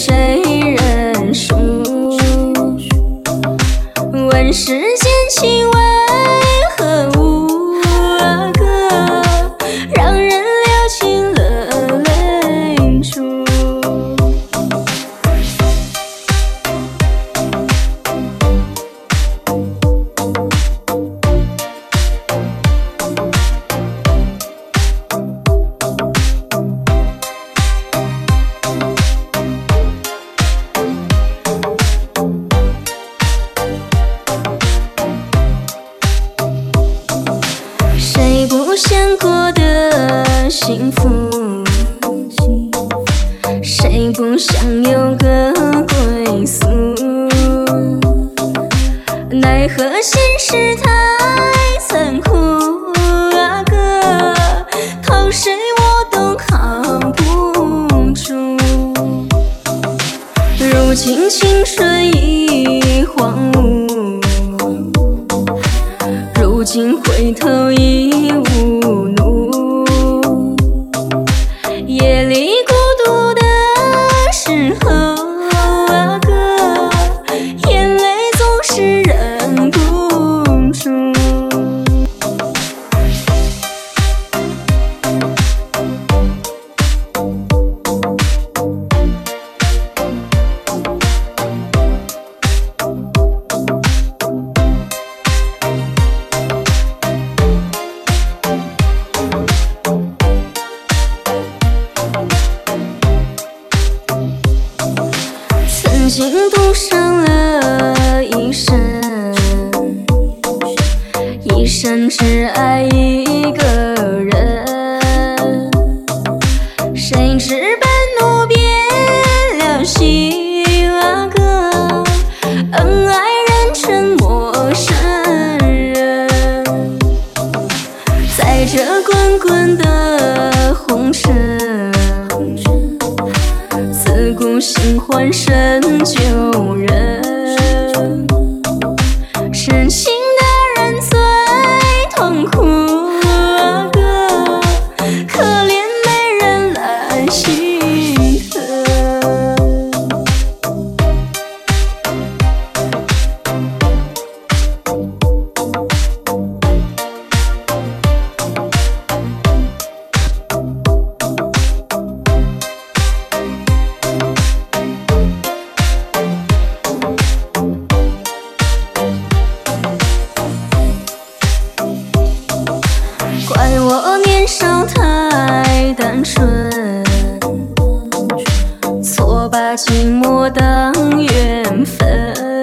谁认输？问世间情为何物个，让人流尽了泪珠。谁不想过得幸福？谁不想有个归宿？奈何现实太残酷哥，靠谁我都靠不住。如今青春已荒芜，如今回头已无路。夜里孤独的时候哥，眼泪总是忍不住。曾经赌上了一生，一生只爱一个人，谁知半路变了心哥，恩爱人成陌生人。在这滚滚的红尘，自古新欢胜旧人，痴情的人最痛苦哥，可怜没人来心疼。怪我年少太单纯，错把寂寞当缘分。